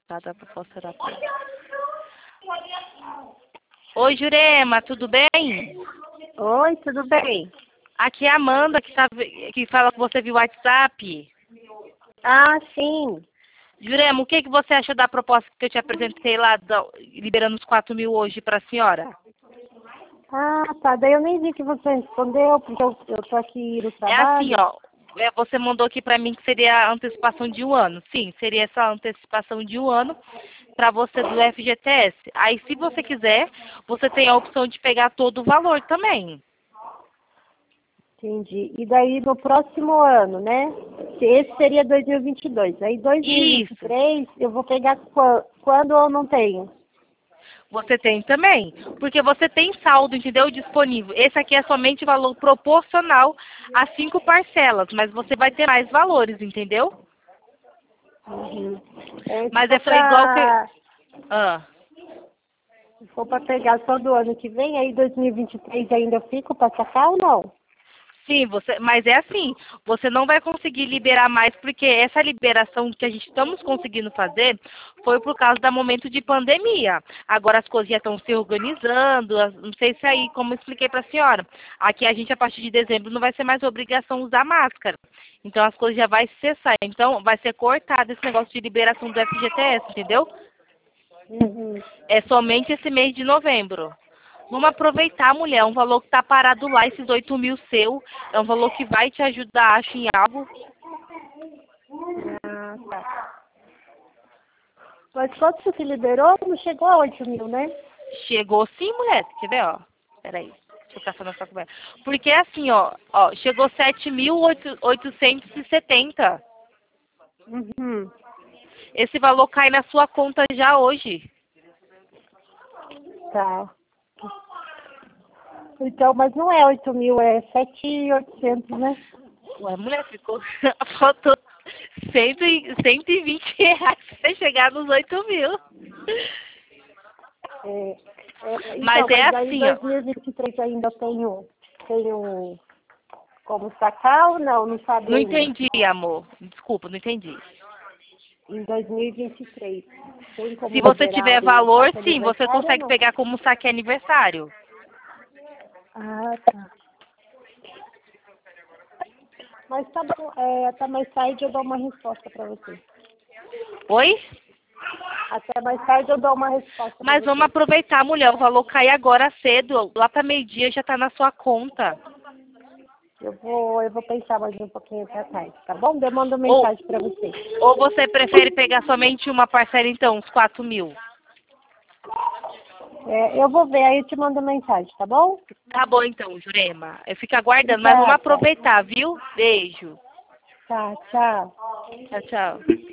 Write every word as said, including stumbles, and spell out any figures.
Dada a proposta será paga. Oi, Jurema, tudo bem? Oi, tudo bem? Aqui é a Amanda, que, tá, que fala que você viu o WhatsApp. Ah, sim. Jurema, o que, que você achou da proposta que eu te apresentei lá, da, liberando os quatro mil hoje para a senhora? Ah, tá. Daí eu nem vi que você respondeu, porque eu, eu tô aqui no É assim, trabalho. ó. é, Você mandou aqui para mim que seria a antecipação de um ano. Sim, seria essa antecipação de um ano para você do F G T S. Aí, se você quiser, você tem a opção de pegar todo o valor também. Entendi. E daí no próximo ano, né? Esse seria dois mil e vinte e dois. Aí dois mil e vinte e Isso. três eu vou pegar qua- quando eu não tenho? Você tem também, porque você tem saldo, entendeu? Disponível. Esse aqui é somente valor proporcional a cinco parcelas, mas você vai ter mais valores, entendeu? Uhum. É, se Mas é for só igual que... pra, Ah. se for pra pegar só do ano que vem, aí dois mil e vinte e três ainda eu fico pra sacar ou não? Sim, você, mas é assim, você não vai conseguir liberar mais, porque essa liberação que a gente estamos conseguindo fazer foi por causa do momento de pandemia. Agora as coisas já estão se organizando, as- não sei se aí, como eu expliquei para a senhora, aqui a gente a partir de dezembro não vai ser mais obrigação usar máscara. Então as coisas já vai cessar, então vai ser cortado esse negócio de liberação do F G T S, entendeu? Uhum. É somente esse mês de novembro. Vamos aproveitar, mulher, é um valor que está parado lá, esses oito mil seu, é um valor que vai te ajudar, acho, em algo. Ah, tá. Mas quanto que liberou? Não chegou a oito mil, né? Chegou sim, mulher, quer ver, ó? Peraí, deixa eu caçar na sua conversa. Porque assim, ó, ó, chegou sete mil oitocentos e setenta. Uhum. Esse valor cai na sua conta já hoje. Tá. Então, mas não é oito mil, é sete mil e oitocentos, né? Ué, mulher, ficou, faltou cem, e- cento e vinte reais pra chegar nos oito mil. É, é, Mas então, é mas aí em assim, ó. dois mil e vinte e três ainda tenho, tenho como sacar ou não? Não sabe Não ainda. entendi, amor. Desculpa, não entendi. Em dois mil e vinte e três. Tem como Se você liberar tiver o valor, saque sim, você aniversário ou consegue não? pegar como saque aniversário. Ah, tá. Mas tá bom, é, até mais tarde eu dou uma resposta para você. Oi? Até mais tarde eu dou uma resposta para Mas vamos você. aproveitar, mulher. O valor cai agora cedo. Lá para meio-dia já tá na sua conta. Eu vou, eu vou pensar mais um pouquinho pra tarde, tá bom? Eu mando Ou, mensagem para você. ou você prefere pegar somente uma parcela, então, uns quatro mil? É, eu vou ver, aí eu te mando mensagem, tá bom? Tá bom, então, Jurema. Eu fico aguardando, mas vamos Obrigada. aproveitar, viu? Beijo. Tá, tchau. Tchau, tchau.